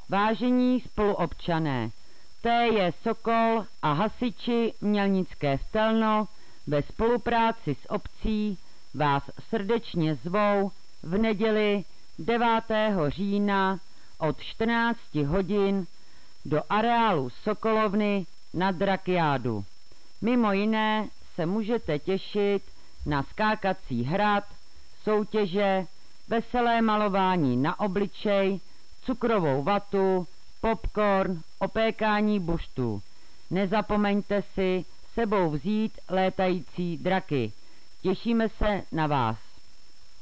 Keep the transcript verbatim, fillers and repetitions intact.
Vážení spoluobčané, T J Sokol a hasiči Mělnické v Telno ve spolupráci s obcí vás srdečně zvou v neděli devátého října od čtrnácti hodin do areálu Sokolovny na Drakiádu. Mimo jiné se můžete těšit na skákací hrad, soutěže, veselé malování na obličej, cukrovou vatu, popcorn, opékání buštů. Nezapomeňte si sebou vzít létající draky. Těšíme se na vás.